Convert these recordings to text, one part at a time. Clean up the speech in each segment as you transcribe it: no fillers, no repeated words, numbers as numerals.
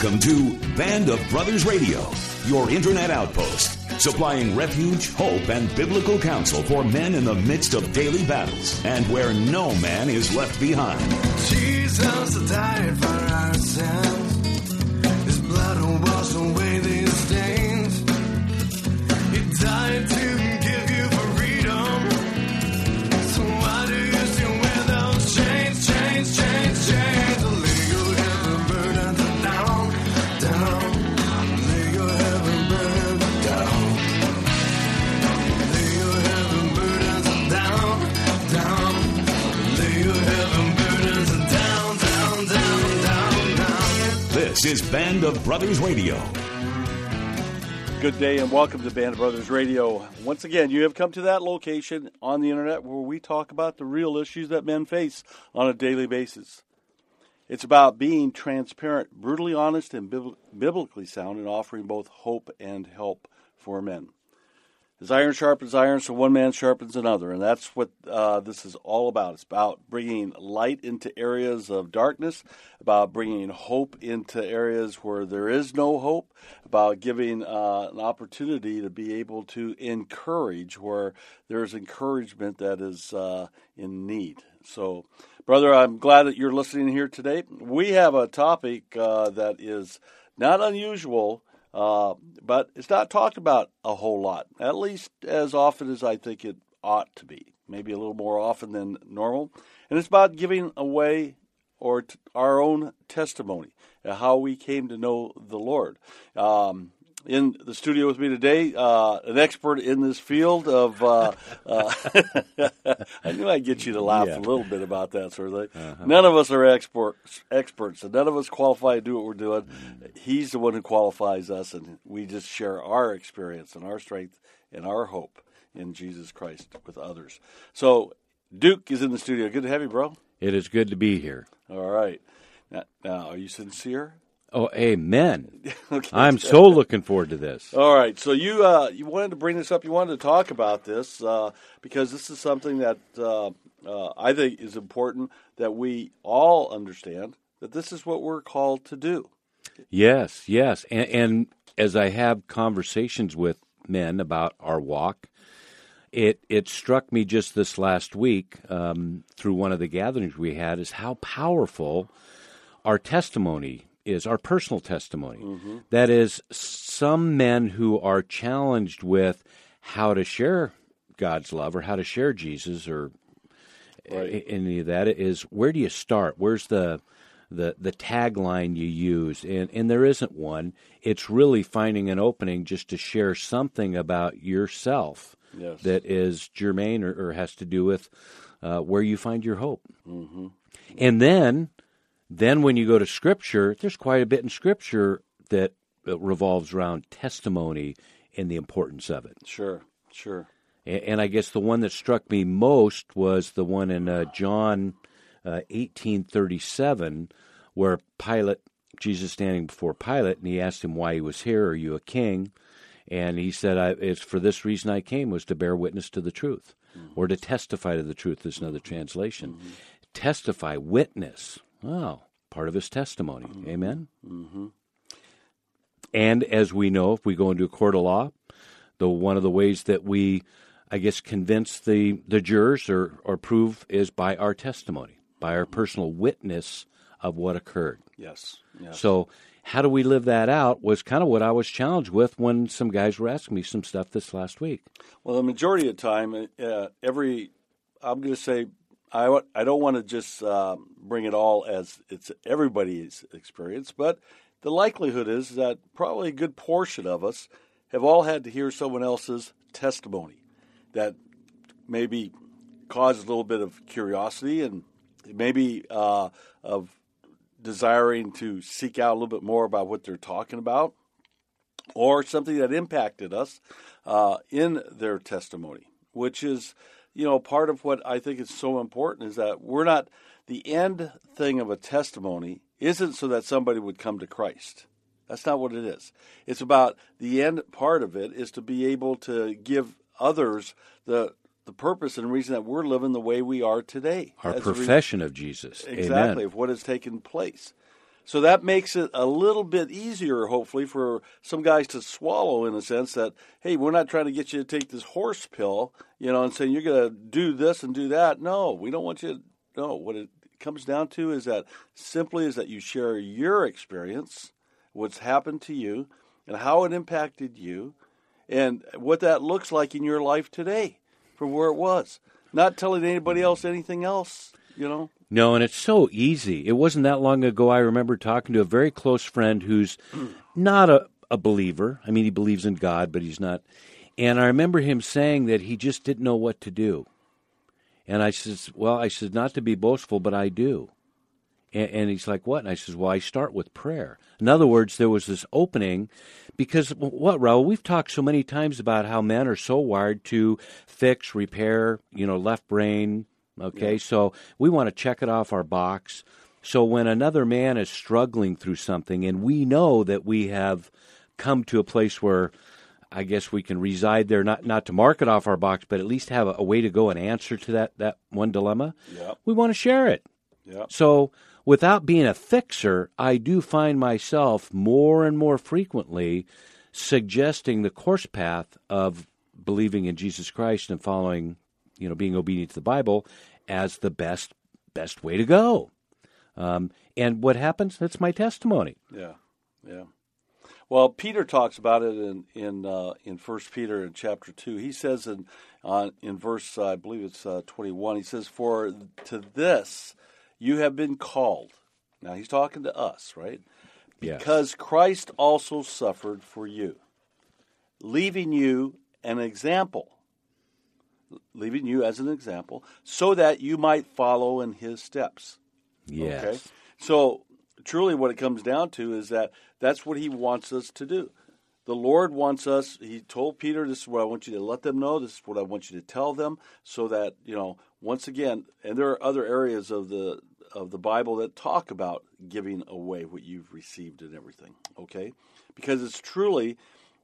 Welcome to Band of Brothers Radio, your internet outpost, supplying refuge, hope, and biblical counsel for men in the midst of daily battles and where no man is left behind. Jesus died for our sins. His blood will wash away these stains. He died to give you freedom. So why do you still wear those chains, chains, chains, chains? Lay your heavy burdens down, down. Lay your heavy burdens down. Lay your heavy burdens down, down. Lay your heavy burdens down, down, down, down, down. This is Band of Brothers Radio. Good day and welcome to Band of Brothers Radio. Once again, you have come to that location on the internet where we talk about the real issues that men face on a daily basis. It's about being transparent, brutally honest, and biblically sound, and offering both hope and help for men. As iron sharpens iron, so one man sharpens another, and that's what this is all about. It's about bringing light into areas of darkness, about bringing hope into areas where there is no hope, about giving an opportunity to be able to encourage where there's encouragement that is in need. So, brother, I'm glad that you're listening here today. We have a topic that is not unusual, but it's not talked about a whole lot, at least as often as I think it ought to be, maybe a little more often than normal. And it's about giving away our own testimony, how we came to know the Lord. In the studio with me today, an expert in this field of, I knew I'd get you to laugh a little bit about that sort of thing. Uh-huh. None of us are experts, and none of us qualify to do what we're doing. He's the one who qualifies us, and we just share our experience and our strength and our hope in Jesus Christ with others. So Duke is in the studio. Good to have you, bro. It is good to be here. All right. Now are you sincere? Oh, amen. Okay. I'm so looking forward to this. All right. So you wanted to bring this up. You wanted to talk about this because this is something that I think is important that we all understand, that this is what we're called to do. Yes. And as I have conversations with men about our walk, it struck me just this last week through one of the gatherings we had is how powerful our testimony is, our personal testimony. Mm-hmm. That is, some men who are challenged with how to share God's love or how to share Jesus or any of that is, where do you start? Where's the tagline you use? And there isn't one. It's really finding an opening just to share something about yourself that is germane or has to do with where you find your hope. Mm-hmm. And then when you go to Scripture, there's quite a bit in Scripture that revolves around testimony and the importance of it. Sure. And I guess the one that struck me most was the one in John 18:37, where Jesus standing before Pilate, and he asked him why he was here. Are you a king? And he said, it's for this reason I came, was to bear witness to the truth, or to testify to the truth is another translation. Mm-hmm. Testify, witness. Oh, part of his testimony. Mm-hmm. Amen? Mm-hmm. And as we know, if we go into a court of law, one of the ways that we, I guess, convince the jurors or prove is by our testimony, by our personal witness of what occurred. Yes. So how do we live that out was kind of what I was challenged with when some guys were asking me some stuff this last week. Well, the majority of the time, I'm going to say, I don't want to just bring it all as it's everybody's experience, but the likelihood is that probably a good portion of us have all had to hear someone else's testimony that maybe caused a little bit of curiosity and maybe of desiring to seek out a little bit more about what they're talking about, or something that impacted us in their testimony, which is, part of what I think is so important is that we're not, the end thing of a testimony isn't so that somebody would come to Christ. That's not what it is. It's about the end part of it is to be able to give others the purpose and reason that we're living the way we are today. Our profession of Jesus. Exactly, Amen. Of what has taken place. So that makes it a little bit easier, hopefully, for some guys to swallow, in a sense that, hey, we're not trying to get you to take this horse pill, and saying you're going to do this and do that. No, we don't want you to. No, what it comes down to is that you share your experience, what's happened to you, and how it impacted you, and what that looks like in your life today from where it was. Not telling anybody else anything else, No, and it's so easy. It wasn't that long ago I remember talking to a very close friend who's not a believer. I mean, he believes in God, but he's not. And I remember him saying that he just didn't know what to do. And I says, not to be boastful, but I do. And he's like, what? And I says, well, I start with prayer. In other words, there was this opening because, what, Raul, we've talked so many times about how men are so wired to fix, repair, left brain. Okay, yeah. So we want to check it off our box. So when another man is struggling through something and we know that we have come to a place where I guess we can reside there, not to mark it off our box, but at least have a way to go and answer to that one dilemma, yep. We want to share it. Yep. So without being a fixer, I do find myself more and more frequently suggesting the course path of believing in Jesus Christ and following, being obedient to the Bible as the best way to go. And what happens? That's my testimony. Yeah. Well, Peter talks about it in 1 Peter in chapter 2. He says in verse, I believe it's 21, he says, "For to this you have been called." Now he's talking to us, right? Yes. "Because Christ also suffered for you, leaving you as an example, so that you might follow in his steps." Yes. Okay? So truly what it comes down to is that's what he wants us to do. The Lord wants us, he told Peter, this is what I want you to let them know, this is what I want you to tell them, so that, once again, and there are other areas of the Bible that talk about giving away what you've received and everything, okay? Because it's truly,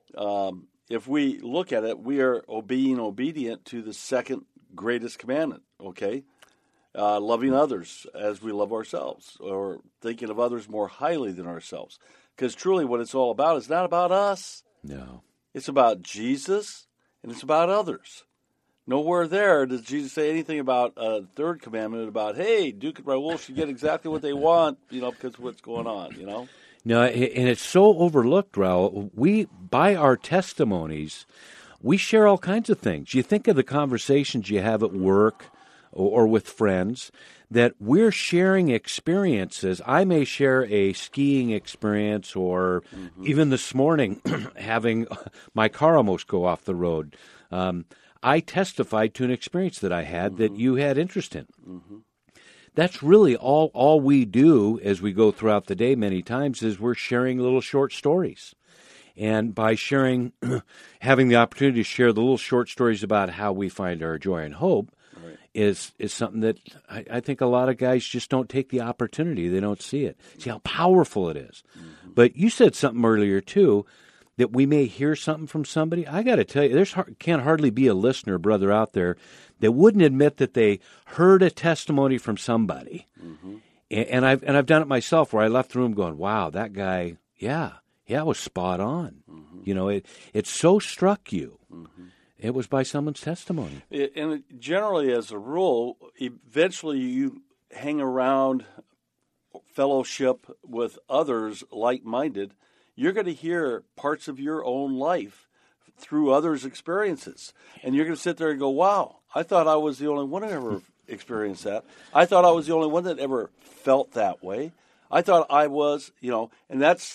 if we look at it, we are being obedient to the second greatest commandment, okay? Loving others as we love ourselves, or thinking of others more highly than ourselves. Because truly what it's all about is not about us. No. It's about Jesus, and it's about others. Nowhere there does Jesus say anything about a third commandment about, hey, Duke and Raul should get exactly what they want, because of what's going on, No, and it's so overlooked, Raul. We, by our testimonies, we share all kinds of things. You think of the conversations you have at work or with friends, that we're sharing experiences. I may share a skiing experience, or even this morning having my car almost go off the road. I testified to an experience that I had that you had interest in. That's really all we do as we go throughout the day many times is we're sharing little short stories. And by sharing, having the opportunity to share the little short stories about how we find our joy and hope, is something that I think a lot of guys just don't take the opportunity. They don't see it. See how powerful it is. But you said something earlier, too, that we may hear something from somebody. I got to tell you, can't hardly be a listener, brother, out there that wouldn't admit that they heard a testimony from somebody. And I've done it myself, where I left the room going, wow, that guy, yeah, it was spot on. It so struck you. It was by someone's testimony. And generally, as a rule, eventually you hang around fellowship with others like-minded, you're going to hear parts of your own life through others' experiences. And you're going to sit there and go, wow, I thought I was the only one that ever experienced that. I thought I was the only one that ever felt that way. I thought I was, and that's,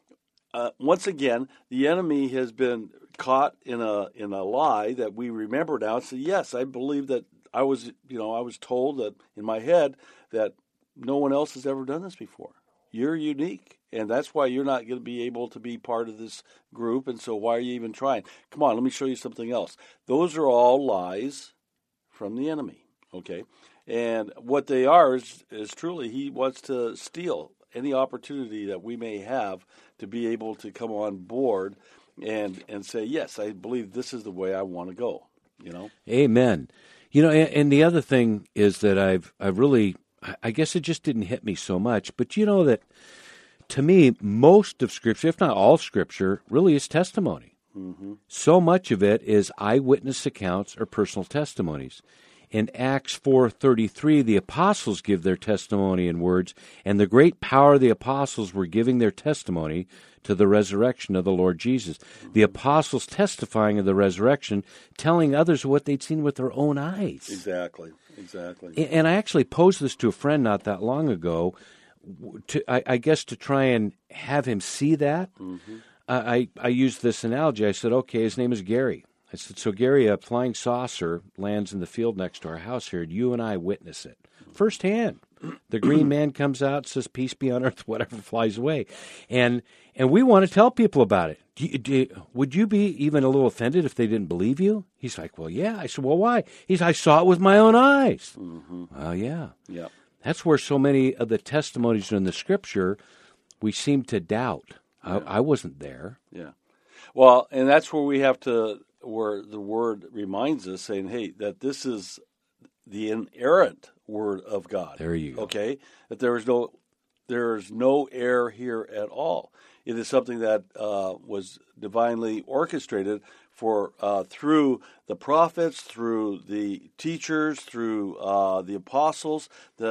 once again, the enemy has been caught in a lie that we remember now. And say, yes, I believe that I was told that in my head that no one else has ever done this before. You're unique, and that's why you're not going to be able to be part of this group, and so why are you even trying? Come on, let me show you something else. Those are all lies from the enemy, okay? And what they are is truly he wants to steal any opportunity that we may have to be able to come on board and say, yes, I believe this is the way I want to go, Amen. And the other thing is that I've really, I guess it just didn't hit me so much, but that to me, most of Scripture, if not all Scripture, really is testimony. So much of it is eyewitness accounts or personal testimonies. In Acts 4:33, the apostles give their testimony in words, and the great power of the apostles were giving their testimony to the resurrection of the Lord Jesus. The apostles testifying of the resurrection, telling others what they'd seen with their own eyes. Exactly. And I actually posed this to a friend not that long ago, I guess to try and have him see that. I used this analogy. I said, okay, his name is Gary. I said, so Gary, a flying saucer lands in the field next to our house here, and you and I witness it firsthand. The green man comes out, says, peace be on earth, whatever, flies away. And we want to tell people about it. Would you be even a little offended if they didn't believe you? He's like, well, yeah. I said, well, why? He said, I saw it with my own eyes. Well, yeah. Yeah. That's where so many of the testimonies in the Scripture we seem to doubt. I wasn't there. Yeah. Well, and that's where we have to, where the Word reminds us, saying, hey, that this is the inerrant Word of God. There you go. Okay? That there is no error here at all. It is something that was divinely orchestrated for through the prophets, through the teachers, through the apostles,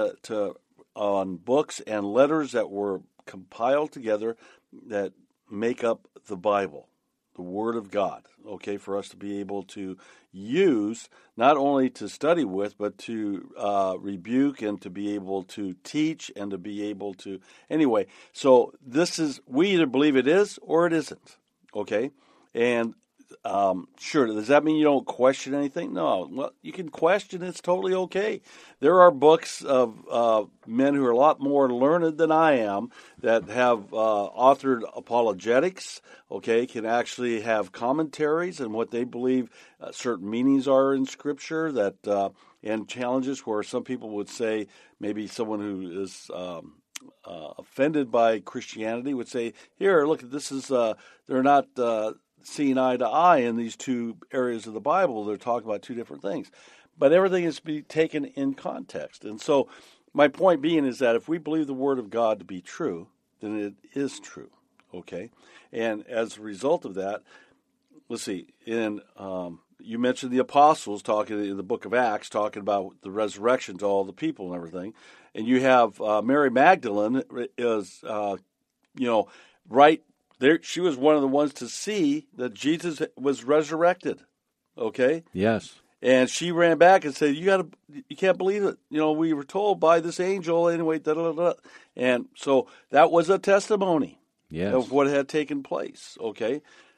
on books and letters that were compiled together that make up the Bible, the Word of God, okay, for us to be able to use, not only to study with, but to rebuke and to be able to teach and to be able to, anyway. So this is, we either believe it is or it isn't, okay? And sure, does that mean you don't question anything? No. Well, you can question. It's totally okay. There are books of men who are a lot more learned than I am that have authored apologetics, okay, can actually have commentaries and what they believe certain meanings are in Scripture that and challenges where some people would say maybe someone who is offended by Christianity would say, here, look, this is, they're not seeing eye to eye in these two areas of the Bible. They're talking about two different things. But everything is to be taken in context. And so my point being is that if we believe the Word of God to be true, then it is true, okay? And as a result of that, let's see, you mentioned the apostles talking in the book of Acts, talking about the resurrection to all the people and everything. And you have Mary Magdalene is, right there, she was one of the ones to see that Jesus was resurrected. Okay? Yes. And she ran back and said, you can't believe it. We were told by this angel anyway, And so that was a testimony of what had taken place. Okay?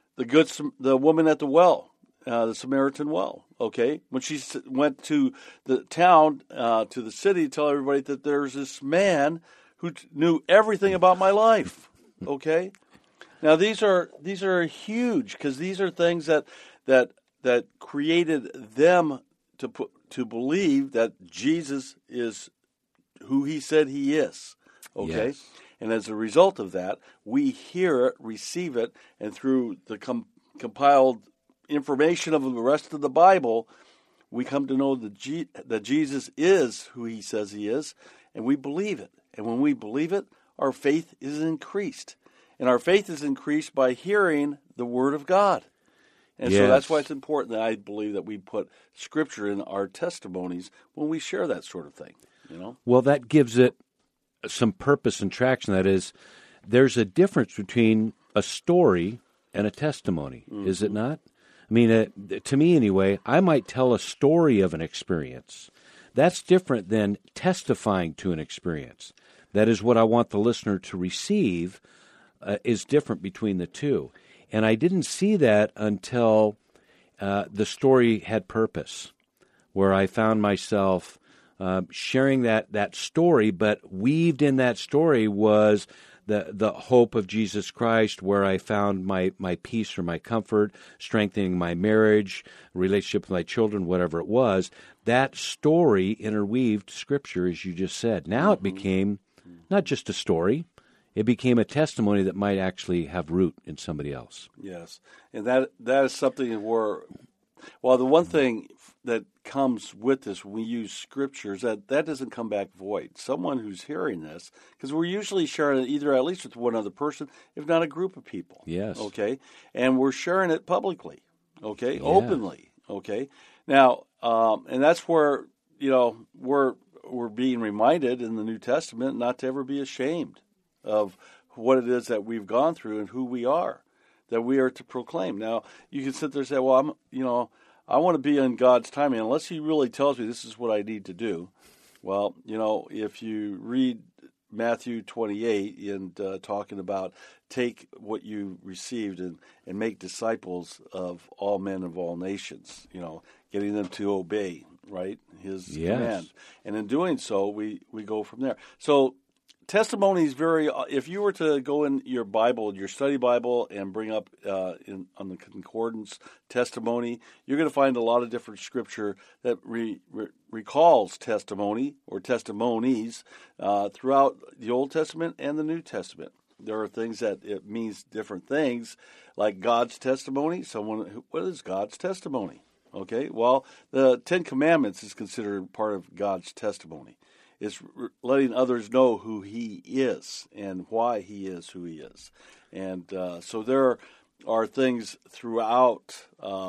The woman at the well, the Samaritan well, okay? When she went to the town, to the city to tell everybody that there's this man who knew everything about my life, okay? Now these are huge because these are things that created them to believe that Jesus is who he said he is. Okay? Yes. And as a result of that, we hear it, receive it, and through the compiled information of the rest of the Bible, we come to know that Jesus is who he says he is, and we believe it. And when we believe it, our faith is increased. And our faith is increased by hearing the Word of God. And so that's why it's important that I believe that we put Scripture in our testimonies when we share that sort of thing. Well, that gives it some purpose and traction. That is, there's a difference between a story and a testimony, is it not? I mean, to me anyway, I might tell a story of an experience. That's different than testifying to an experience. That is what I want the listener to receive, is different between the two. And I didn't see that until the story had purpose, where I found myself sharing that story, but weaved in that story was the hope of Jesus Christ, where I found my peace or my comfort, strengthening my marriage, relationship with my children, whatever it was. That story interweaved Scripture, as you just said. Now it became not just a story. It became a testimony that might actually have root in somebody else. Yes, and that is something where Well, the one thing that comes with this when we use scriptures, that doesn't come back void. Someone who's hearing this, because we're usually sharing it either at least with one other person, if not a group of people. Yes. Okay? And we're sharing it publicly, okay? Openly, okay? Now, and that's where, we're being reminded in the New Testament not to ever be ashamed of what it is that we've gone through and who we are, that we are to proclaim. Now, you can sit there and say, well, I want to be in God's timing, unless He really tells me this is what I need to do. Well, if you read Matthew 28 and talking about take what you received and make disciples of all men of all nations, getting them to obey, right, His command. And in doing so, we go from there. So testimony is if you were to go in your Bible, your study Bible, and bring up on the concordance testimony, you're going to find a lot of different scripture that recalls testimony or testimonies throughout the Old Testament and the New Testament. There are things that it means different things, like God's testimony. What is God's testimony? Okay, well, the Ten Commandments is considered part of God's testimony. It's letting others know who He is and why He is who He is. And so there are things throughout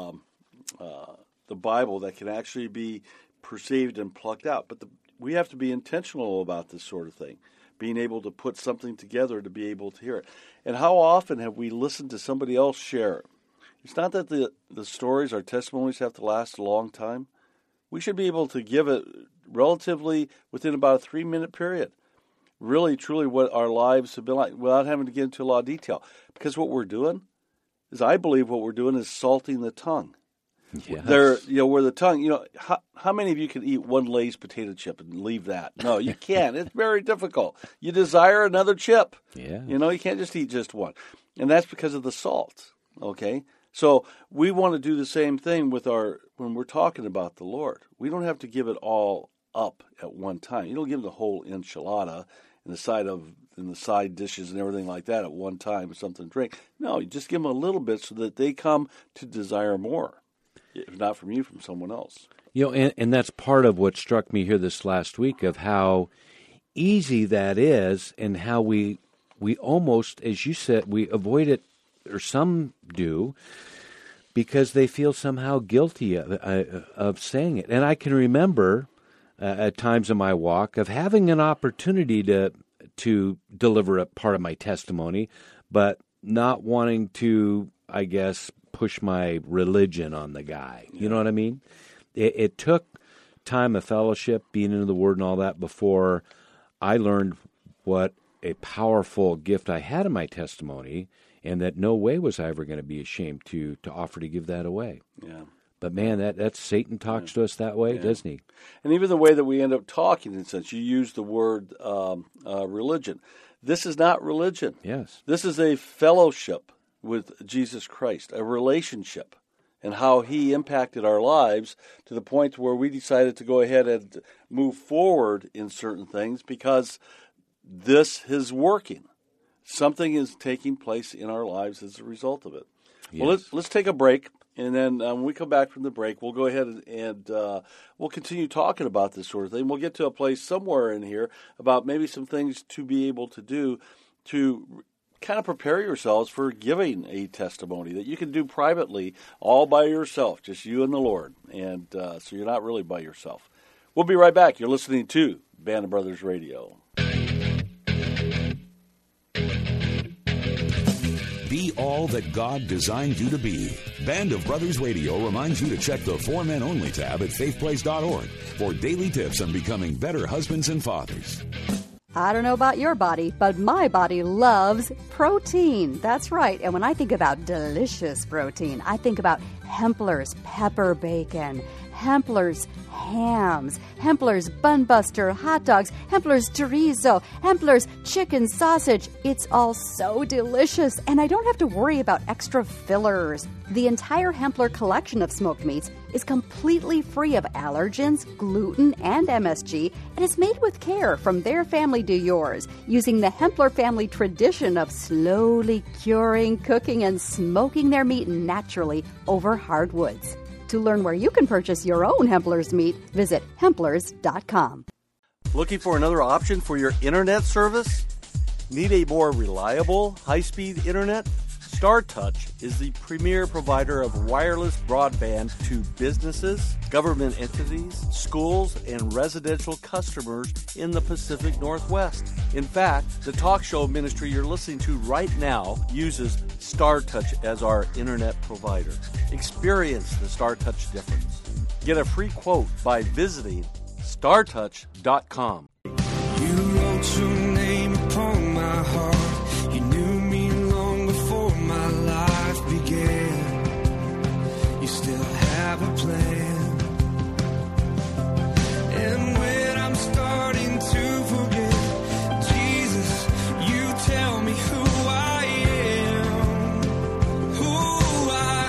the Bible that can actually be perceived and plucked out. But we have to be intentional about this sort of thing, being able to put something together to be able to hear it. And how often have we listened to somebody else share it? It's not that the stories, our testimonies have to last a long time. We should be able to give it relatively within about a 3-minute period, really, truly what our lives have been like, without having to get into a lot of detail. Because what we're doing I believe what we're doing is salting the tongue. Yes. Where the tongue, how many of you can eat one Lay's potato chip and leave that? No, you can't. It's very difficult. You desire another chip. Yeah. You can't just eat just one. And that's because of the salt, okay? So we want to do the same thing when we're talking about the Lord. We don't have to give it all up at one time. You don't give them the whole enchilada and the side dishes and everything like that at one time, something to drink. No, you just give them a little bit so that they come to desire more, if not from you, from someone else. And that's part of what struck me here this last week of how easy that is and how we almost, as you said, we avoid it, or some do, because they feel somehow guilty of saying it. And I can remember at times in my walk of having an opportunity to deliver a part of my testimony, but not wanting to, I guess, push my religion on the guy. You know what I mean? It took time of fellowship, being into the Word and all that, before I learned what a powerful gift I had in my testimony, and that no way was I ever going to be ashamed to offer to give that away. Yeah. But man, that's Satan talks to us that way, doesn't he? And even the way that we end up talking, in a sense, you use the word religion. This is not religion. Yes. This is a fellowship with Jesus Christ, a relationship, and how He impacted our lives to the point where we decided to go ahead and move forward in certain things because this is working. Something is taking place in our lives as a result of it. Yes. Well, let's take a break, and then when we come back from the break, we'll go ahead and we'll continue talking about this sort of thing. We'll get to a place somewhere in here about maybe some things to be able to do to kind of prepare yourselves for giving a testimony that you can do privately all by yourself, just you and the Lord, and so you're not really by yourself. We'll be right back. You're listening to Band of Brothers Radio. Be all that God designed you to be. Band of Brothers Radio reminds you to check the For Men Only tab at faithplace.org for daily tips on becoming better husbands and fathers. I don't know about your body, but my body loves protein. That's right. And when I think about delicious protein, I think about Hempler's pepper bacon, Hempler's hams, Hempler's Bun Buster hot dogs, Hempler's chorizo, Hempler's chicken sausage. It's all so delicious, and I don't have to worry about extra fillers. The entire Hempler collection of smoked meats is completely free of allergens, gluten, and MSG, and is made with care from their family to yours, using the Hempler family tradition of slowly curing, cooking, and smoking their meat naturally over hardwoods. To learn where you can purchase your own Hempler's meat, visit Hemplers.com. Looking for another option for your internet service? Need a more reliable, high-speed internet? StarTouch is the premier provider of wireless broadband to businesses, government entities, schools, and residential customers in the Pacific Northwest. In fact, the talk show ministry you're listening to right now uses StarTouch as our internet provider. Experience the StarTouch difference. Get a free quote by visiting StarTouch.com. You wrote your name upon my heart. You knew me long before my life began. You still have a plan. And when I'm starting to forget, Jesus, you tell me who I am. Who I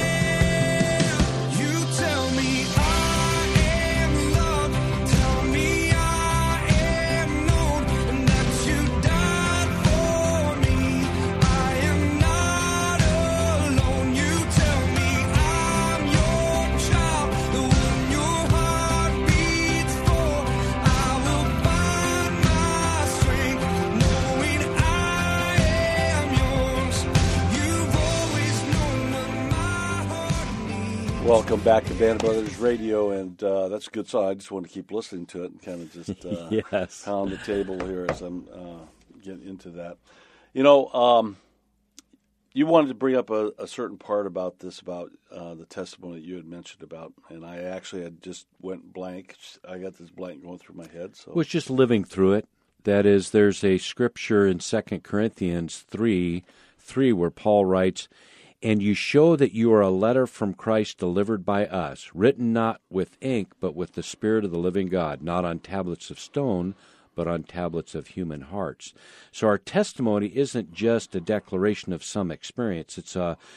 am. You tell me I am loved. Tell me I am known. And that you died for me. I am not alone. You tell me I'm your child, the one your heart beats for. I will find my strength, knowing I am yours. You've always known what my heart needs. Welcome back to Band of Brothers Radio, and that's a good song. I just want to keep listening to it and kind of just Yes. pound the table here as I'm getting into that. You know, you wanted to bring up a certain part about this, about the testimony that you had mentioned about, and I actually had just went blank. I got this blank going through my head. So Was just living through it. That is, there's a scripture in 2 Corinthians 3:3 where Paul writes, "And you show that you are a letter from Christ delivered by us, written not with ink, but with the Spirit of the living God, not on tablets of stone, but on tablets of human hearts." So our testimony isn't just a declaration of some experience. It's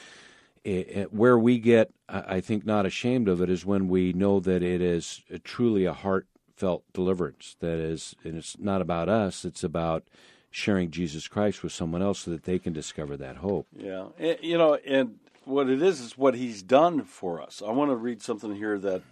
where we get, I think, not ashamed of it is when we know that it is truly a heartfelt deliverance. That is, and it's not about us, it's about sharing Jesus Christ with someone else so that they can discover that hope. yeah, you know, and what it is what He's done for us. I want to read something here that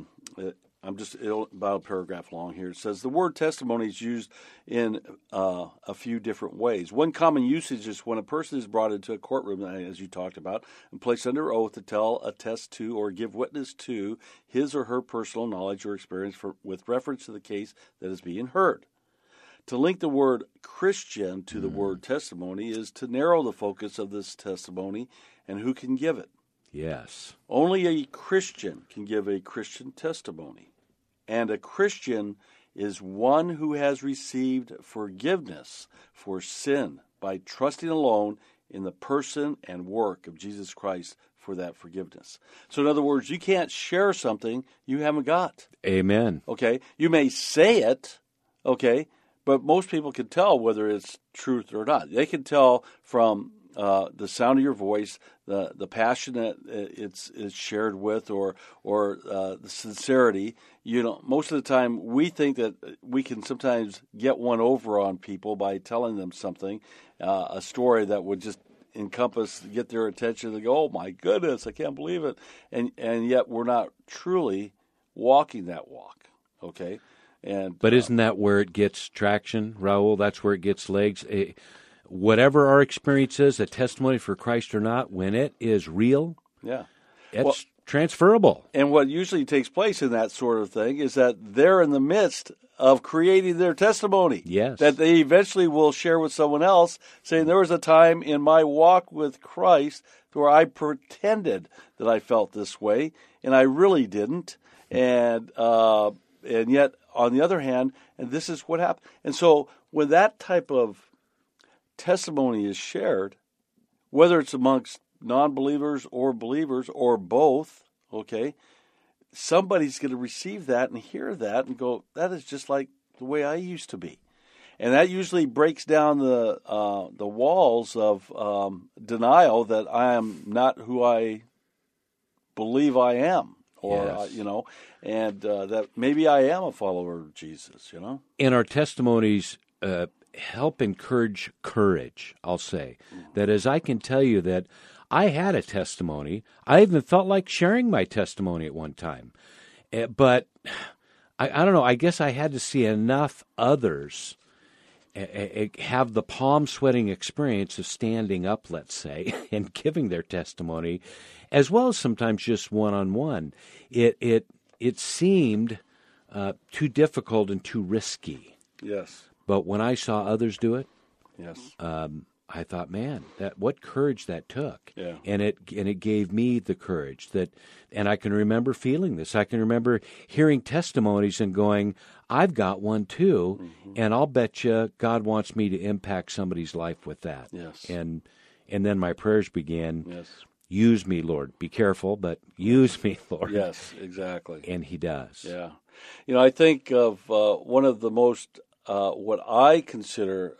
I'm just about a paragraph long here. It says the word testimony is used in a few different ways. One common usage is when a person is brought into a courtroom, as you talked about, and placed under oath to tell, attest to, or give witness to his or her personal knowledge or experience with reference to the case that is being heard. To link the word Christian to the word testimony is to narrow the focus of this testimony and who can give it. Yes. Only a Christian can give a Christian testimony. And a Christian is one who has received forgiveness for sin by trusting alone in the person and work of Jesus Christ for that forgiveness. So in other words, you can't share something you haven't got. Amen. Okay? You may say it, okay, but most people can tell whether it's truth or not. They can tell from the sound of your voice, the passion that it's shared with, or the sincerity. You know, most of the time we think that we can sometimes get one over on people by telling them something, a story that would just get their attention. They go, "Oh my goodness, I can't believe it," and yet we're not truly walking that walk. Okay. But isn't that where it gets traction, Raul? That's where it gets legs. Whatever our experience is, a testimony for Christ or not, when it is real, it's transferable. And what usually takes place in that sort of thing is that they're in the midst of creating their testimony. Yes. That they eventually will share with someone else, saying there was a time in my walk with Christ where I pretended that I felt this way, and I really didn't. And yet, on the other hand, and this is what happened. And so when that type of testimony is shared, whether it's amongst non-believers or believers or both, okay, somebody's going to receive that and hear that and go, that is just like the way I used to be. And that usually breaks down the walls of denial that I am not who I believe I am. Or, Yes. And that maybe I am a follower of Jesus, And our testimonies help encourage courage, I'll say. That is, I can tell you that I had a testimony. I even felt like sharing my testimony at one time. But I don't know, I guess I had to see enough others have the palm-sweating experience of standing up, let's say, and giving their testimony, as well as sometimes just one-on-one. It seemed too difficult and too risky. Yes. But when I saw others do it, Yes. I thought, man, what courage that took. Yeah. And it gave me the courage and I can remember feeling this. I can remember hearing testimonies and going, I've got one too, and I'll bet you God wants me to impact somebody's life with that. Yes. And then my prayers began. Yes. Use me, Lord. Be careful, but use me, Lord. Yes, exactly. And He does. Yeah. I think of one of the most, what I consider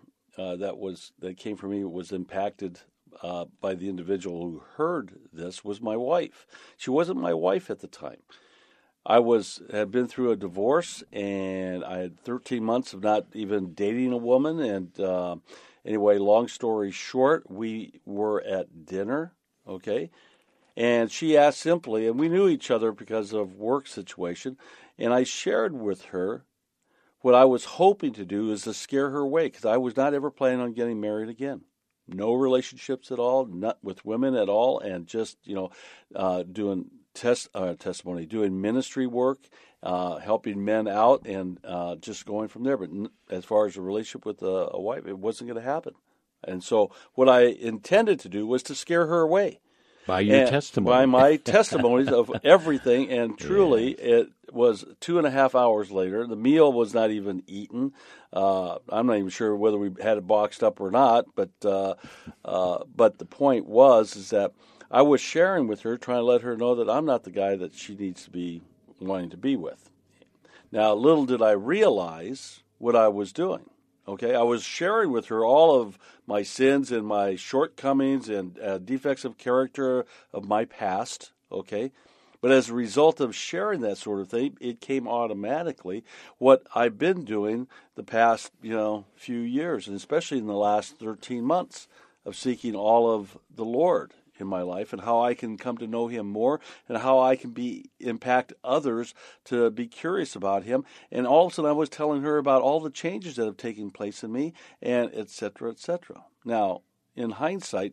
that came from me was impacted by the individual who heard this was my wife. She wasn't my wife at the time. I had been through a divorce, and I had 13 months of not even dating a woman. And anyway, long story short, we were at dinner, okay? And she asked simply, and we knew each other because of work situation, and I shared with her what I was hoping to do is to scare her away, because I was not ever planning on getting married again. No relationships at all, not with women at all, and just doing testimony, doing ministry work, helping men out, and just going from there. But as far as a relationship with a wife, it wasn't going to happen. And so what I intended to do was to scare her away. By your testimony. By my testimonies of everything, and truly it was 2.5 hours later. The meal was not even eaten. I'm not even sure whether we had it boxed up or not, but the point is that I was sharing with her, trying to let her know that I'm not the guy that she needs to be wanting to be with. Now, little did I realize what I was doing. Okay, I was sharing with her all of my sins and my shortcomings and defects of character of my past, okay? But as a result of sharing that sort of thing, it came automatically what I've been doing the past, few years, and especially in the last 13 months of seeking all of the Lord in my life and how I can come to know Him more and how I can impact others to be curious about Him. And all of a sudden I was telling her about all the changes that have taken place in me, and et cetera, et cetera. Now, in hindsight,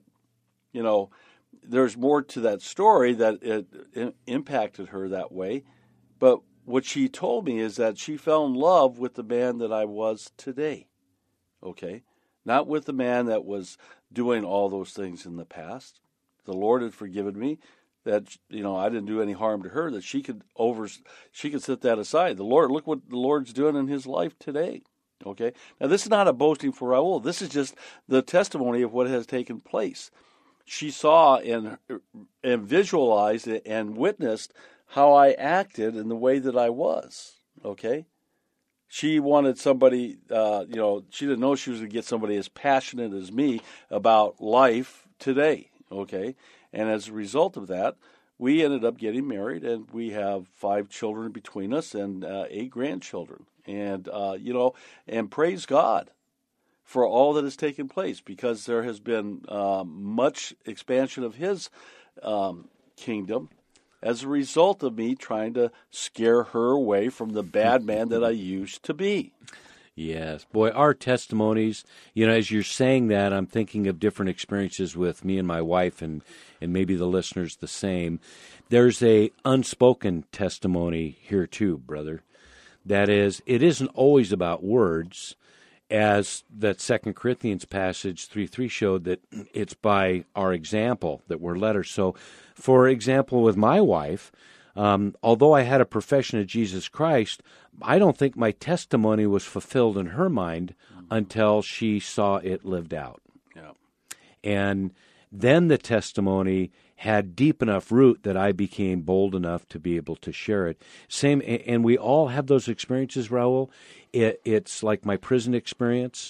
there's more to that story that it impacted her that way. But what she told me is that she fell in love with the man that I was today. Okay? Not with the man that was doing all those things in the past. The Lord had forgiven me, that I didn't do any harm to her, that she could set that aside. Look what the Lord's doing in his life today. Okay? Now this is not a boasting for Raul. This is just the testimony of what has taken place. She saw and visualized and witnessed how I acted in the way that I was. Okay? She wanted somebody, she didn't know she was going to get somebody as passionate as me about life today. Okay, and as a result of that, we ended up getting married, and we have 5 children between us and 8 grandchildren. And and praise God for all that has taken place, because there has been much expansion of His kingdom as a result of me trying to scare her away from the bad man that I used to be. Yes. Boy, our testimonies, as you're saying that, I'm thinking of different experiences with me and my wife, and maybe the listeners the same. There's a unspoken testimony here too, brother. That is, it isn't always about words, as that 2 Corinthians passage 3:3 showed, that it's by our example that we're led. So, for example, with my wife, although I had a profession of Jesus Christ, I don't think my testimony was fulfilled in her mind until she saw it lived out. Yeah. And then the testimony had deep enough root that I became bold enough to be able to share it. Same, and we all have those experiences, Raul. It's like my prison experience.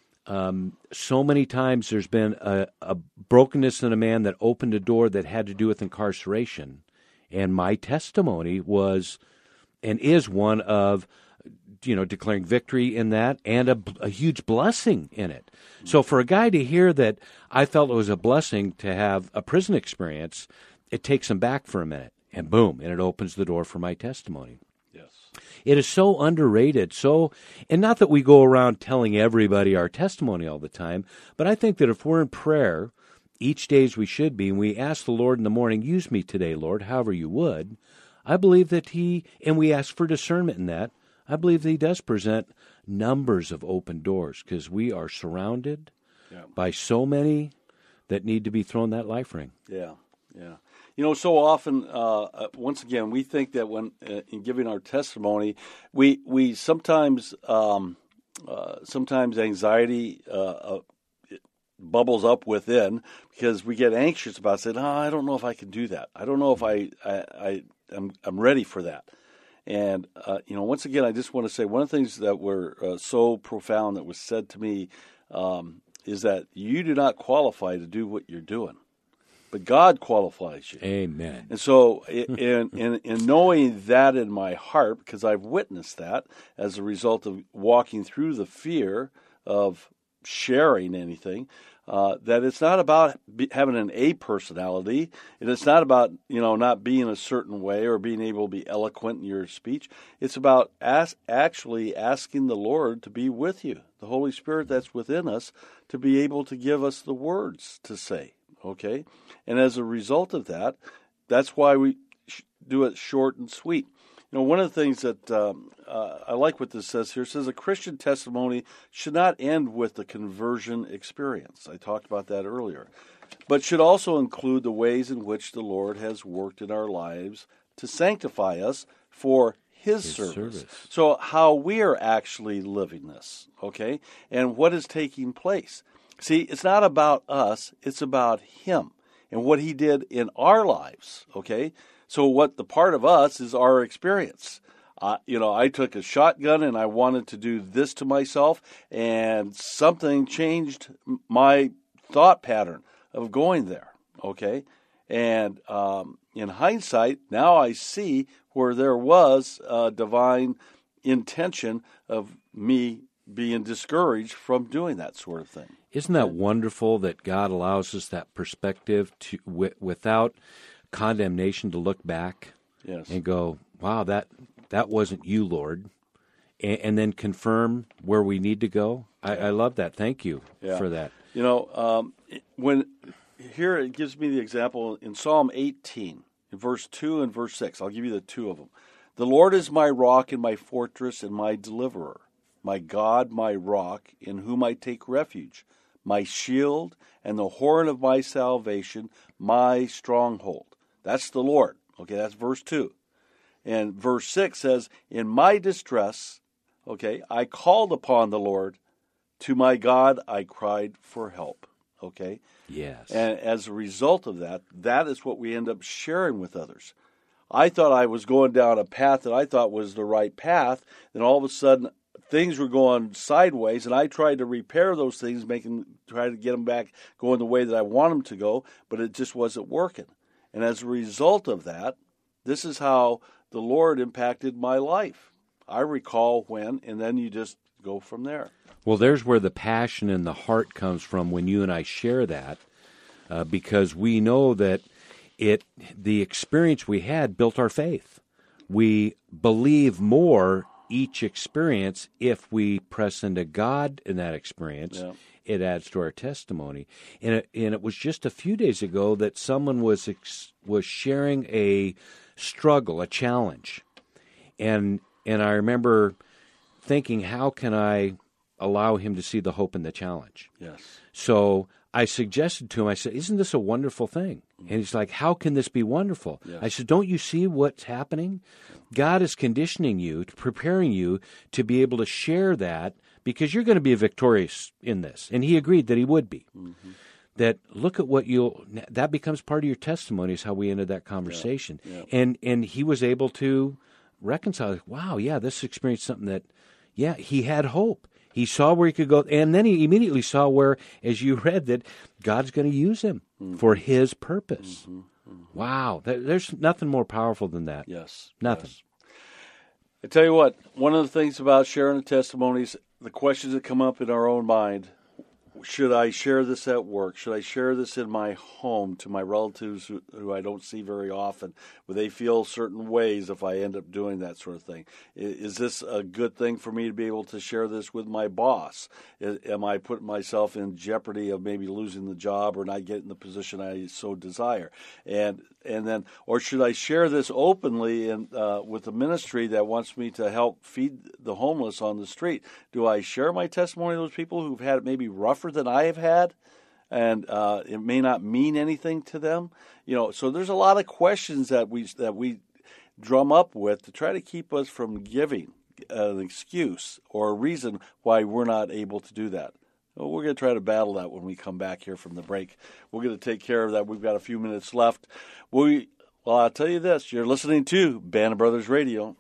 So many times there's been a brokenness in a man that opened a door that had to do with incarceration. And my testimony was and is one of declaring victory in that and a huge blessing in it. So for a guy to hear that I felt it was a blessing to have a prison experience, it takes him back for a minute, and boom, and it opens the door for my testimony. Yes. It is so underrated. And not that we go around telling everybody our testimony all the time, but I think that if we're in prayer each day as we should be, and we ask the Lord in the morning, use me today, Lord, however you would, I believe that and we ask for discernment in that, I believe that he does present numbers of open doors because we are surrounded by so many that need to be thrown that life ring. Yeah, yeah. So often, once again, we think that when in giving our testimony, we sometimes anxiety bubbles up within because we get anxious about saying, I don't know if I can do that. I don't know if I'm ready for that. And, once again, I just want to say one of the things that were so profound that was said to me is that you do not qualify to do what you're doing, but God qualifies you. Amen. And so in knowing that in my heart, because I've witnessed that as a result of walking through the fear of sharing anything, that it's not about having an A personality, and it's not about not being a certain way or being able to be eloquent in your speech. It's about actually asking the Lord to be with you, the Holy Spirit that's within us, to be able to give us the words to say. Okay, and as a result of that, that's why we do it short and sweet. One of the things that I like what this says here, it says a Christian testimony should not end with the conversion experience. I talked about that earlier. But should also include the ways in which the Lord has worked in our lives to sanctify us for His service. So how we are actually living this, okay? And what is taking place. See, it's not about us, it's about Him and what He did in our lives, okay? So what the part of us is our experience. I took a shotgun and I wanted to do this to myself, and something changed my thought pattern of going there, okay? And in hindsight, now I see where there was a divine intention of me being discouraged from doing that sort of thing. Isn't that wonderful that God allows us that perspective to without condemnation to look back and go, wow, that wasn't you, Lord, and then confirm where we need to go? I love that. Thank you for that. When here it gives me the example in Psalm 18, in verse 2 and verse 6. I'll give you the two of them. The Lord is my rock and my fortress and my deliverer, my God, my rock, in whom I take refuge, my shield and the horn of my salvation, my stronghold. That's the Lord. Okay, that's verse 2. And verse 6 says, in my distress, okay, I called upon the Lord. To my God I cried for help. Okay? Yes. And as a result of that, that is what we end up sharing with others. I thought I was going down a path that I thought was the right path, and all of a sudden things were going sideways, and I tried to repair those things, try to get them back going the way that I want them to go, but it just wasn't working. And as a result of that, this is how the Lord impacted my life. I recall when, and then you just go from there. Well, there's where the passion and the heart comes from when you and I share that, because we know that the experience we had built our faith. We believe more each experience if we press into God in that experience. Yeah. It adds to our testimony. And it was just a few days ago that someone was sharing a struggle, a challenge. And I remember thinking, how can I allow him to see the hope in the challenge? Yes. So I suggested to him, I said, isn't this a wonderful thing? And he's like, how can this be wonderful? Yes. I said, don't you see what's happening? God is conditioning you, preparing you to be able to share that, because you're going to be victorious in this. And he agreed that he would be. Mm-hmm. That look at what that becomes part of your testimony, is how we ended that conversation. Yeah. Yeah. And he was able to reconcile, wow, yeah, this experience something that, yeah, he had hope. He saw where he could go, and then he immediately saw where, as you read, that God's going to use him for his purpose. Mm-hmm. Mm-hmm. Wow, there's nothing more powerful than that. Yes. Nothing. Yes. I tell you what, one of the things about sharing the testimonies, the questions that come up in our own mind, should I share this at work? Should I share this in my home to my relatives who I don't see very often? Will they feel certain ways if I end up doing that sort of thing? Is this a good thing for me to be able to share this with my boss? Am I putting myself in jeopardy of maybe losing the job or not getting the position I so desire? And then, or should I share this openly with the ministry that wants me to help feed the homeless on the street? Do I share my testimony to those people who've had it maybe rougher than I have had, and it may not mean anything to them? So there's a lot of questions that we drum up with to try to keep us from giving an excuse or a reason why we're not able to do that. Well, we're going to try to battle that when we come back here from the break. We're going to take care of that. We've got a few minutes left. Well, I'll tell you this. You're listening to Band of Brothers Radio.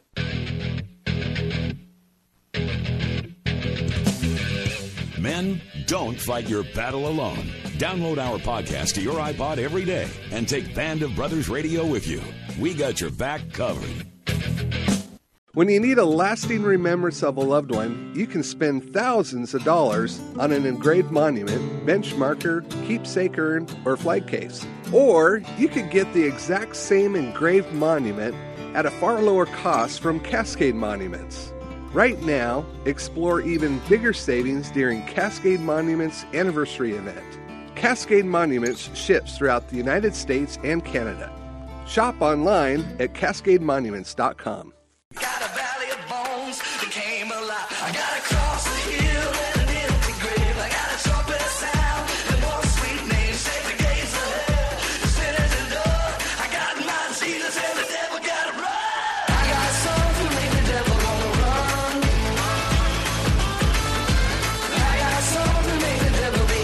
Men, don't fight your battle alone. Download our podcast to your iPod every day and take Band of Brothers Radio with you. We got your back covered. When you need a lasting remembrance of a loved one, you can spend thousands of dollars on an engraved monument, bench marker, keepsake urn, or flag case. Or you could get the exact same engraved monument at a far lower cost from Cascade Monuments. Right now, explore even bigger savings during Cascade Monuments anniversary event. Cascade Monuments ships throughout the United States and Canada. Shop online at CascadeMonuments.com. Got a valley of bones that came alive. I got to cross the hill and an empty grave. I got a trumpet sound and one sweet name. Shake the gates of hell, the sinners and door. I got my Jesus and the devil got to run. I got songs to make the devil wanna run. I got songs to make the devil be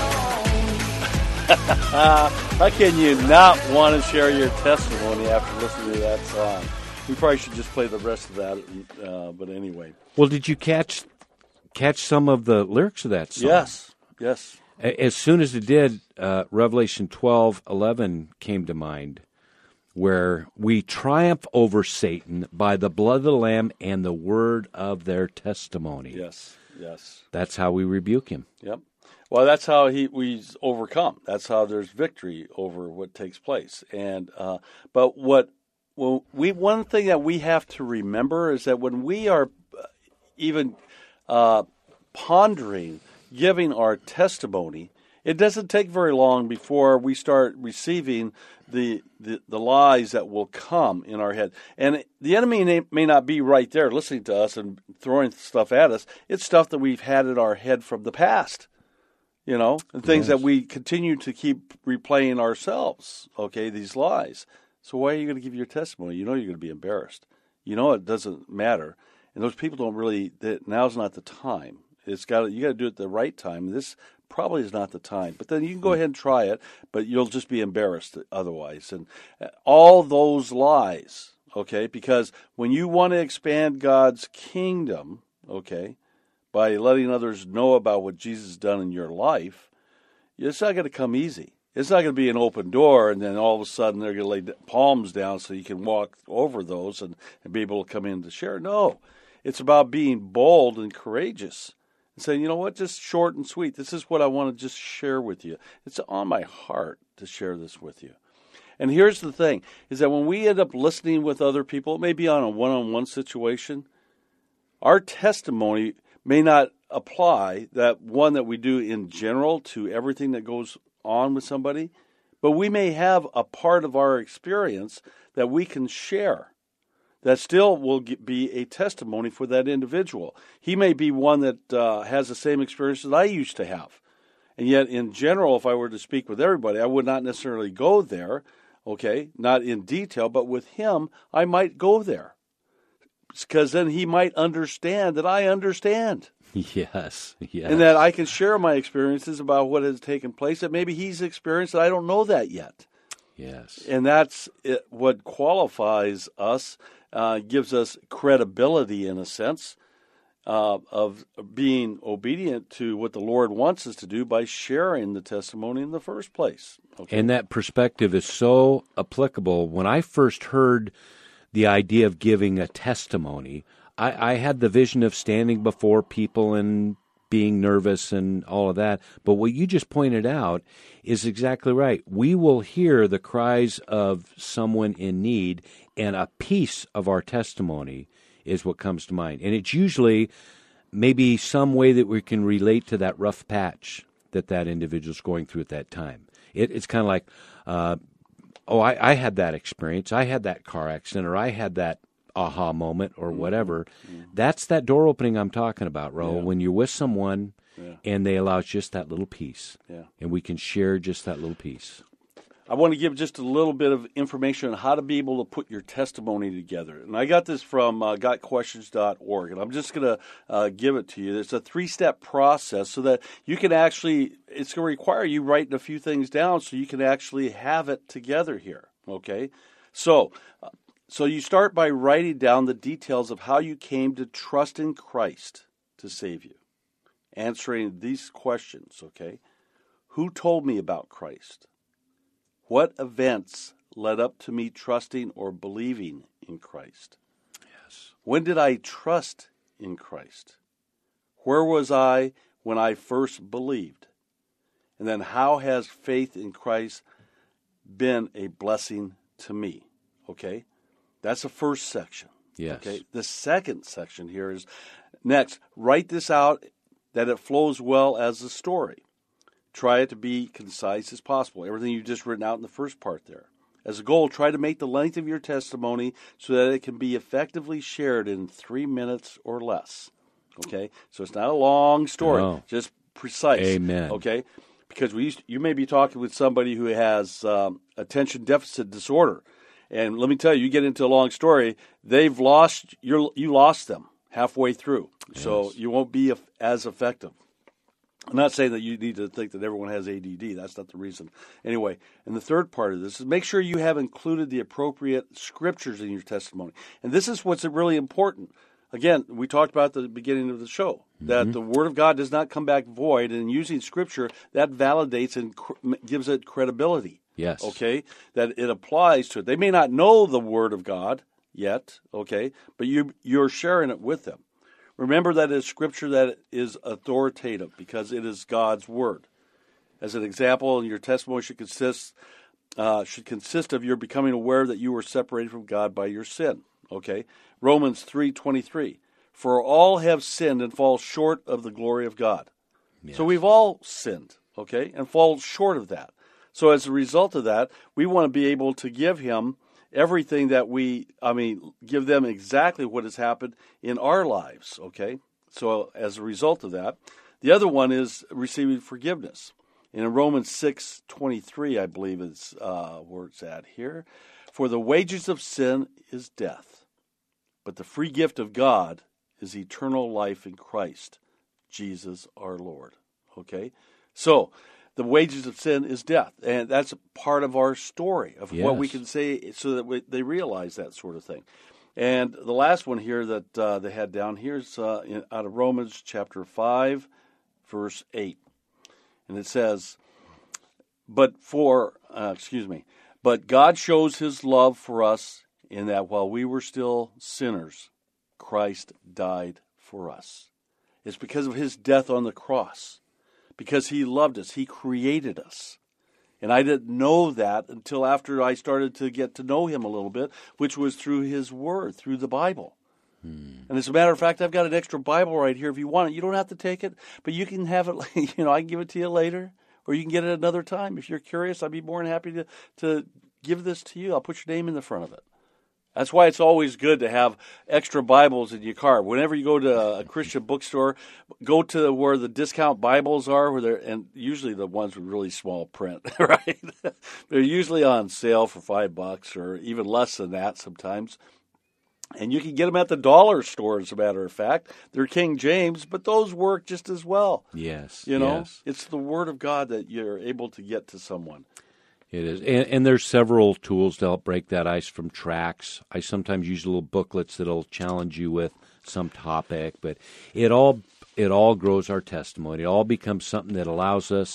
gone. How can you not want to share your testimony after listening to that song? We probably should just play the rest of that, but anyway. Well, did you catch some of the lyrics of that song? Yes. As soon as it did, Revelation 12:11 came to mind, where we triumph over Satan by the blood of the Lamb and the word of their testimony. Yes. That's how we rebuke him. Yep. Well, that's how we overcome. That's how there's victory over what takes place. And but one thing that we have to remember is that when we are even pondering giving our testimony, it doesn't take very long before we start receiving the lies that will come in our head. And the enemy may not be right there listening to us and throwing stuff at us. It's stuff that we've had in our head from the past, and things that we continue to keep replaying ourselves, these lies. So why are you going to give your testimony? You know you're going to be embarrassed. You know it doesn't matter. And those people don't really, now's not the time. You got to do it at the right time. This probably is not the time. But then you can go ahead and try it, but you'll just be embarrassed otherwise. And all those lies, because when you want to expand God's kingdom, by letting others know about what Jesus has done in your life, it's not going to come easy. It's not going to be an open door, and then all of a sudden they're going to lay palms down so you can walk over those and be able to come in to share. No, it's about being bold and courageous and saying, you know what, just short and sweet. This is what I want to just share with you. It's on my heart to share this with you. And here's the thing, is that when we end up listening with other people, it may be on a one-on-one situation, our testimony may not apply, that one that we do in general, to everything that goes on with somebody, but we may have a part of our experience that we can share that still will be a testimony for that individual. He may be one that has the same experience that I used to have, and yet in general, if I were to speak with everybody, I would not necessarily go there, not in detail, but with him, I might go there, because then he might understand that I understand. Yes. And that I can share my experiences about what has taken place that maybe he's experienced that I don't know that yet. Yes. And that's what qualifies us, gives us credibility in a sense of being obedient to what the Lord wants us to do by sharing the testimony in the first place. And that perspective is so applicable. When I first heard the idea of giving a testimony. I had the vision of standing before people and being nervous and all of that. But what you just pointed out is exactly right. We will hear the cries of someone in need, and a piece of our testimony is what comes to mind. And it's usually maybe some way that we can relate to that rough patch that individual's going through at that time. It's kind of like, I had that experience. I had that car accident, or I had that aha moment, or whatever. That's that door opening I'm talking about, Raul. When you're with someone and they allow just that little piece, and we can share just that little piece. I want to give just a little bit of information on how to be able to put your testimony together. And I got this from gotquestions.org, and I'm just going to give it to you. It's a 3-step process so that you can actually, it's going to require you writing a few things down so you can actually have it together here, okay? So you start by writing down the details of how you came to trust in Christ to save you. Answering these questions, okay? Who told me about Christ? What events led up to me trusting or believing in Christ? Yes. When did I trust in Christ? Where was I when I first believed? And then how has faith in Christ been a blessing to me? Okay? That's the first section. Yes. Okay? The second section here is, next, write this out that it flows well as a story. Try it to be concise as possible. Everything you've just written out in the first part there. As a goal, try to make the length of your testimony so that it can be effectively shared in 3 minutes or less. Okay? So it's not a long story, No. just precise. Amen. Okay? Because you may be talking with somebody who has attention deficit disorder. And let me tell you, you get into a long story, you lost them halfway through. Yes. So you won't be as effective. I'm not saying that you need to think that everyone has ADD. That's not the reason. Anyway, and the third part of this is make sure you have included the appropriate scriptures in your testimony. And this is what's really important. Again, we talked about at the beginning of the show, that the Word of God does not come back void, and using Scripture, that validates and gives it credibility. Yes. Okay? That it applies to it. They may not know the Word of God yet, okay, but you're sharing it with them. Remember that it's Scripture that is authoritative because it is God's Word. As an example, your testimony should consist of your becoming aware that you were separated from God by your sin. Okay? Romans 3:23. For all have sinned and fall short of the glory of God. Yes. So we've all sinned, okay, and fall short of that. So as a result of that, we want to be able to give Him everything that give them exactly what has happened in our lives, okay? So as a result of that, the other one is receiving forgiveness. In Romans 6:23, I believe is where it's at here. For the wages of sin is death, but the free gift of God is eternal life in Christ, Jesus our Lord. Okay? So, the wages of sin is death, and that's part of our story of what we can say so that they realize that sort of thing. And the last one here that they had down here is out of Romans chapter 5, verse 8. And it says, But God shows His love for us in that while we were still sinners, Christ died for us. It's because of His death on the cross. Because He loved us. He created us. And I didn't know that until after I started to get to know Him a little bit, which was through His Word, through the Bible. And as a matter of fact, I've got an extra Bible right here if you want it. You don't have to take it, but you can have it, I can give it to you later, or you can get it another time. If you're curious, I'd be more than happy to give this to you. I'll put your name in the front of it. That's why it's always good to have extra Bibles in your car. Whenever you go to a Christian bookstore, go to where the discount Bibles are, and usually the ones with really small print, right? They're usually on sale for $5 or even less than that sometimes. And you can get them at the dollar store, as a matter of fact. They're King James, but those work just as well. Yes. Yes. It's the Word of God that you're able to get to someone. It is. And there's several tools to help break that ice from tracks. I sometimes use little booklets that'll challenge you with some topic, but it all grows our testimony. It all becomes something that allows us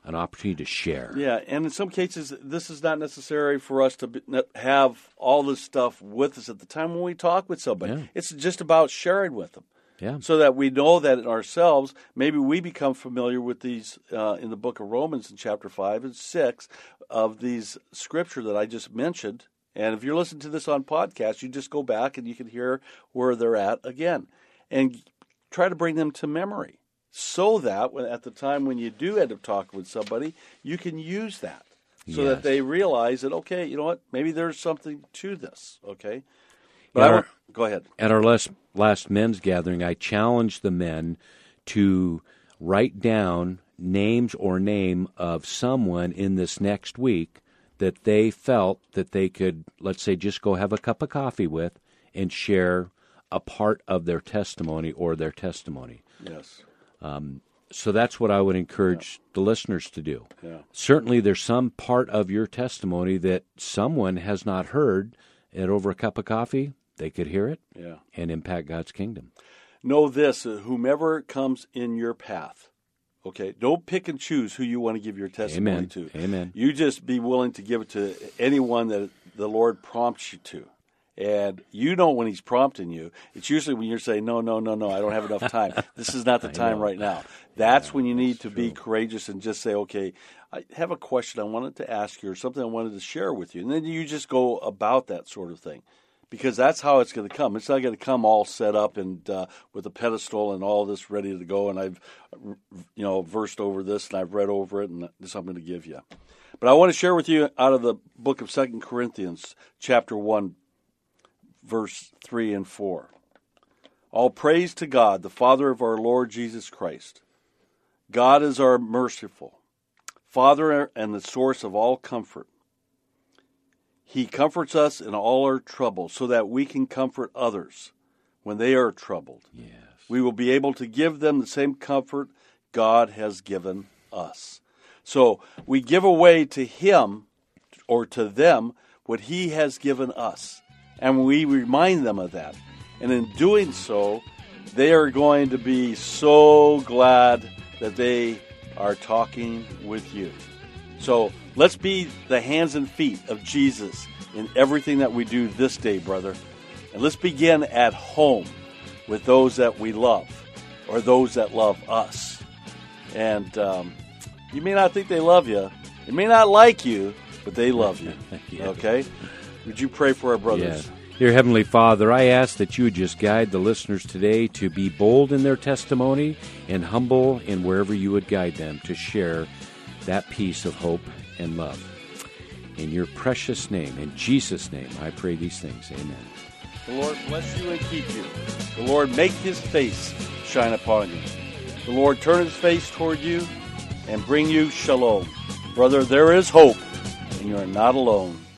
an opportunity to share. Yeah, and in some cases, this is not necessary for us to have all this stuff with us at the time when we talk with somebody. Yeah. It's just about sharing with them. Yeah. So that we know that in ourselves, maybe we become familiar with these in the book of Romans in chapter 5 and 6 of these scripture that I just mentioned. And if you're listening to this on podcast, you just go back and you can hear where they're at again. And try to bring them to memory so that at the time when you do end up talking with somebody, you can use that so that they realize that, okay, you know what, maybe there's something to this, okay? But go ahead. At our last men's gathering, I challenged the men to write down names or name of someone in this next week that they felt that they could, let's say, just go have a cup of coffee with and share a part of their testimony or their testimony. Yes. So that's what I would encourage the listeners to do. Yeah. Certainly there's some part of your testimony that someone has not heard, and over a cup of coffee, they could hear it and impact God's kingdom. Know this, whomever comes in your path, okay, don't pick and choose who you want to give your testimony to. Amen. You just be willing to give it to anyone that the Lord prompts you to. And you know when he's prompting you, it's usually when you're saying, no, I don't have enough time. This is not the time right now. That's when you need to be courageous and just say, okay, I have a question I wanted to ask you or something I wanted to share with you. And then you just go about that sort of thing. Because that's how it's going to come. It's not going to come all set up and with a pedestal and all this ready to go. And I've, versed over this and I've read over it and this I'm going to give you. But I want to share with you out of the book of 2 Corinthians, chapter 1, verse 3 and 4. All praise to God, the Father of our Lord Jesus Christ. God is our merciful Father and the source of all comfort. He comforts us in all our trouble so that we can comfort others when they are troubled. Yes. We will be able to give them the same comfort God has given us. So we give away to Him or to them what He has given us. And we remind them of that. And in doing so, they are going to be so glad that they are talking with you. So let's be the hands and feet of Jesus in everything that we do this day, brother. And let's begin at home with those that we love or those that love us. And you may not think they love you. They may not like you, but they love you. Okay? Would you pray for our brothers? Yes. Dear Heavenly Father, I ask that you would just guide the listeners today to be bold in their testimony and humble in wherever you would guide them to share that piece of hope and love. In your precious name, in Jesus' name, I pray these things. Amen. The Lord bless you and keep you. The Lord make His face shine upon you. The Lord turn His face toward you and bring you shalom. Brother, there is hope, and you are not alone.